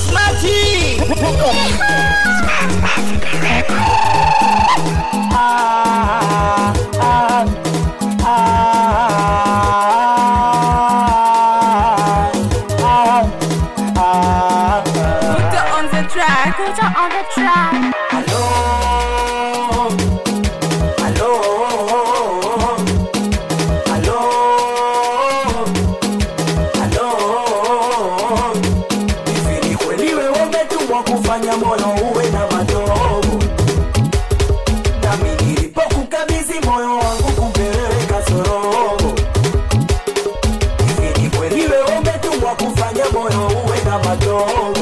Smarty. Africa Record. Put her on the track. Hello, hello, hello, hello. Hivi ni kweli wewe umetumwa kufanya moyo uwe na madogo? Nami nilipokukabidhi moyo wangu kumbe wewe kasorobo. Hivi ni kweli wewe umetumwa kufanya moyo uwe na madogo?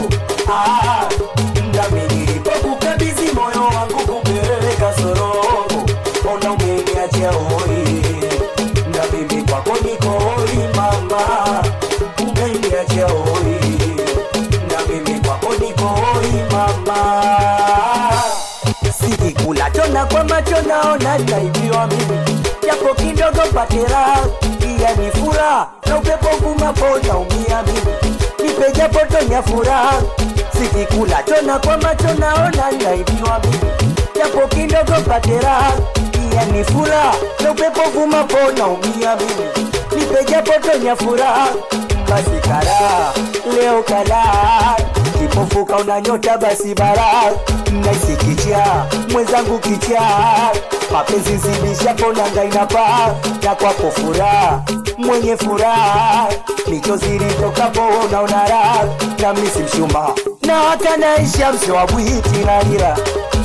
Sikikula chona kwa macho naona naibiwa mimi, japo kidogo patera iya ni furaha, na upepo kumapo naumia mimi, nipe japo tonya furaha. Sikikula chona kwa macho naona naibiwa mimi, japo kidogo patera iya ni furaha, na upepo kumapo naumia mimi, nipe japo tonya furaha. Basi kala leo kala kipofuka unanyota basi bara naisi kicha mwenzangu kicha mapenzi zibishapo nanga inapa na kwako furaha mwenye furaha michozi tokapo unaona raha na misi mshuma na hata naisha msho wa bwiti na nira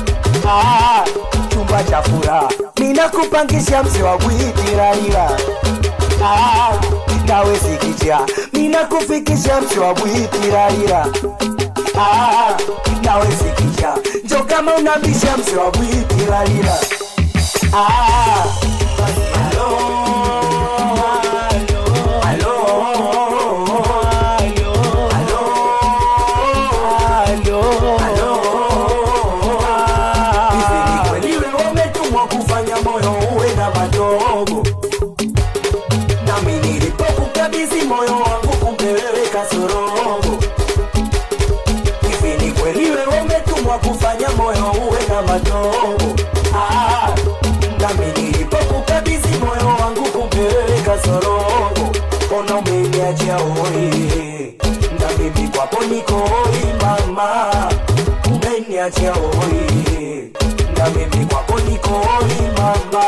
chumba cha furaha mina kupangisha msho wa bwiti na nira nawe sikicha mina kufikisha msho wa bwiti na nira nawe sikicha njo kama unabisha msho wa bwiti na nira moyo wangu kumbe wewe kasorobo. Hivi ni kweli wewe umetumwa kufanya moyo uwe na madogo? Nami nilipokukabidhi moyo wangu kumbe wewe kasorobo. Ona umeniachia hoi, na mimi kwako niko hoi mama. Umeniachia hoi, na mimi kwako niko hoi mama.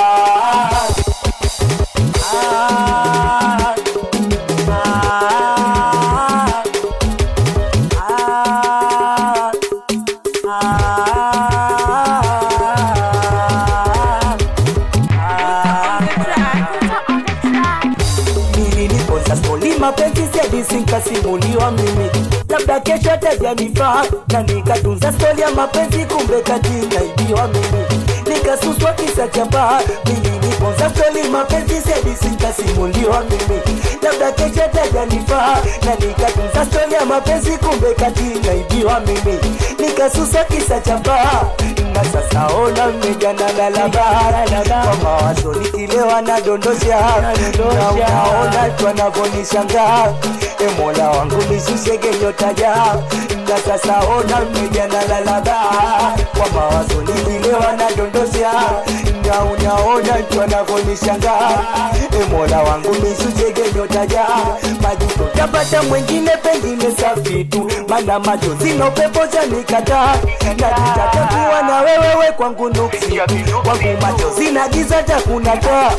Mapenzi sedi sinkasimuliwa mimi, labda kesho atajanifaa na nikatunza stori ya mapenzi kumbe katina ibiwa mimi, nikasuswa kisa chapa mimi niponza stori mapenzi sedi sinkasimuliwa mimi, labda kesho atajanifaa na nikatunza stori ya mapenzi kumbe katina ibiwa mimi, nikasuswa kisa chapa na sasa ona mmejana na labara kwa mawazo nikilewa na dondosha na unaona tuanavonishangaa Mola wangu nishushe nyota ja na sasa ona mmejana na labara kwa mawazo nikilewa na dondosha na unaona tuanavonishangaa Mola wangu nishushe nyota ja majuto tapata mwengine pengine safi tu mana machozi na upepo za nikataa na nitatakiwa na wewe kwangu nuksi kwangu machozi na giza takuna taa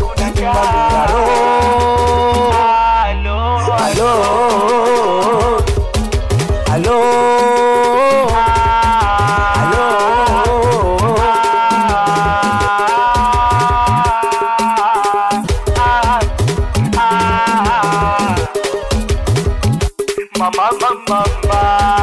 Hello Hello Mama